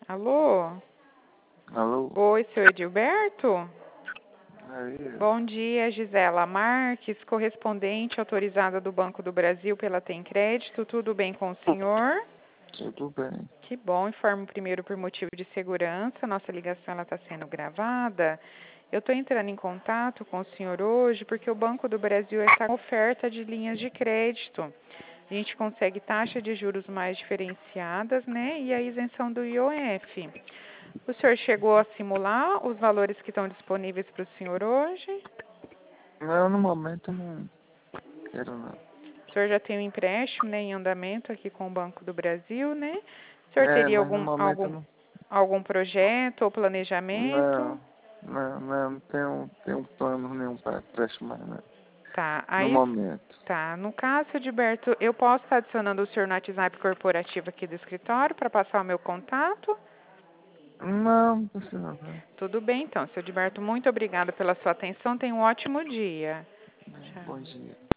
Alô? Alô? Oi, seu Edilberto? Aí, Bom dia, Gisela Marques, correspondente autorizada do Banco do Brasil pela Tem Crédito. Tudo bem com o senhor? tudo bem. Que bom, informo primeiro por motivo de segurança. Nossa ligação está sendo gravada. Eu estou entrando em contato com o senhor hoje porque o Banco do Brasil está com oferta de linhas de crédito. A gente consegue taxa de juros mais diferenciadas, né? E a isenção do IOF. O senhor chegou a simular os valores que estão disponíveis para o senhor hoje? Não, no momento não quero não. O senhor já tem um empréstimo, né, em andamento aqui com o Banco do Brasil, né? O senhor teria Mas no momento não. algum projeto ou planejamento? Não tenho plano nenhum para empréstimo mais, não. Tá, No aí momento. tá. No caso, Edilberto, eu posso estar adicionando o senhor no WhatsApp corporativo aqui do escritório para passar o meu contato? Não precisa não. Tudo bem, então. Seu Edilberto, muito obrigada pela sua atenção. Tenha um ótimo dia. Tchau. Bom dia.